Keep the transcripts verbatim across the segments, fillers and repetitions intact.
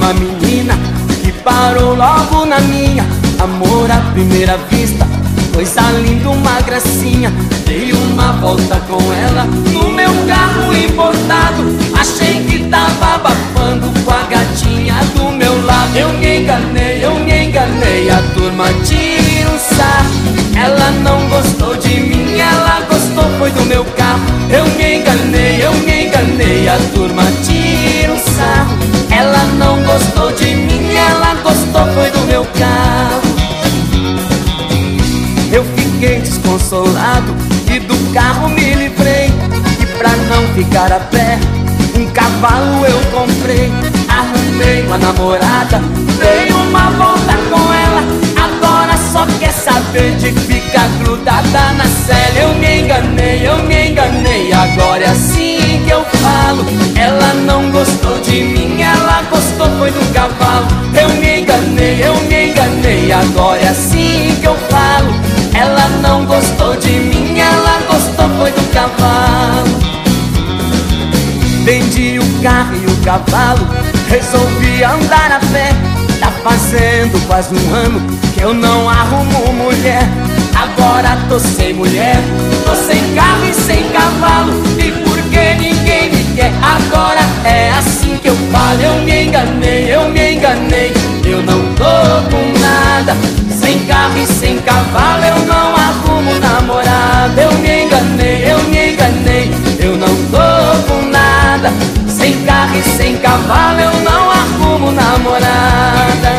uma menina que parou logo na minha. Amor à primeira vista, coisa linda, uma gracinha. Dei uma volta com ela no meu carro importado. Achei que tava abafando com a gatinha do meu lado. Eu me enganei, eu me enganei, a turma tira um sarro. Ela não gostou de mim, ela gostou foi do meu carro. Eu me enganei, eu me enganei, a turma tira um sarro. Ela não gostou de mim, ela gostou foi do meu carro. Eu fiquei desconsolado e do carro me livrei. E pra não ficar a pé, um cavalo eu comprei. Arrumei uma namorada, dei uma volta com ela. Agora só quer saber de ficar grudada na cela. Eu me enganei, eu me enganei, agora é assim que eu falo. Ela não gostou de mim, ela gostou foi do cavalo. Eu me enganei, eu me enganei, agora é assim que eu falo. Ela não gostou de mim, ela gostou foi do cavalo. Vendi o carro e o cavalo, resolvi andar a pé. Tá fazendo quase um ano que eu não arrumo mulher. Agora tô sem mulher, tô sem carro e sem cavalo. E porque ninguém me quer, agora é assim que eu falo. Eu me enganei, eu me enganei, eu não tô com nada. Sem carro e sem cavalo eu não arrumo namorada. Eu me enganei, eu me enganei, eu não tô com nada. Sem carro e sem cavalo eu não arrumo namorada.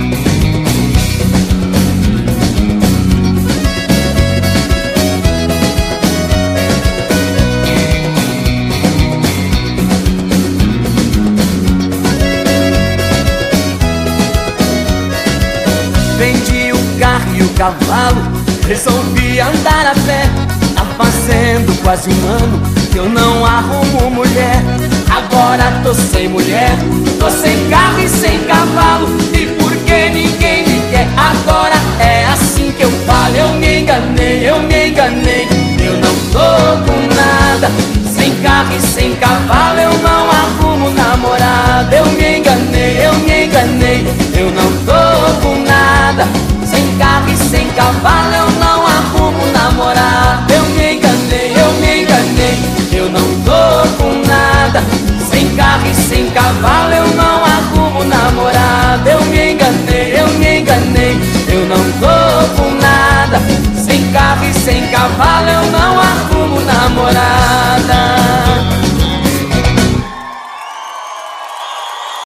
Vendi o carro e o cavalo, resolvi andar a pé. Tá fazendo quase um ano que eu não arrumo mulher. Agora tô sem mulher, tô sem carro e sem cavalo. E porque ninguém me quer, agora é assim que eu falo. Eu me enganei, eu me enganei, eu não tô com nada. Sem carro e sem cavalo eu não arrumo namorada. Eu me enganei, eu me enganei, eu não tô com nada. Sem carro e sem cavalo eu não arrumo namorada. Eu me enganei, eu me enganei, eu não tô com nada. Sem carro e sem cavalo eu não arrumo namorada. Eu me enganei, eu me enganei, eu não tô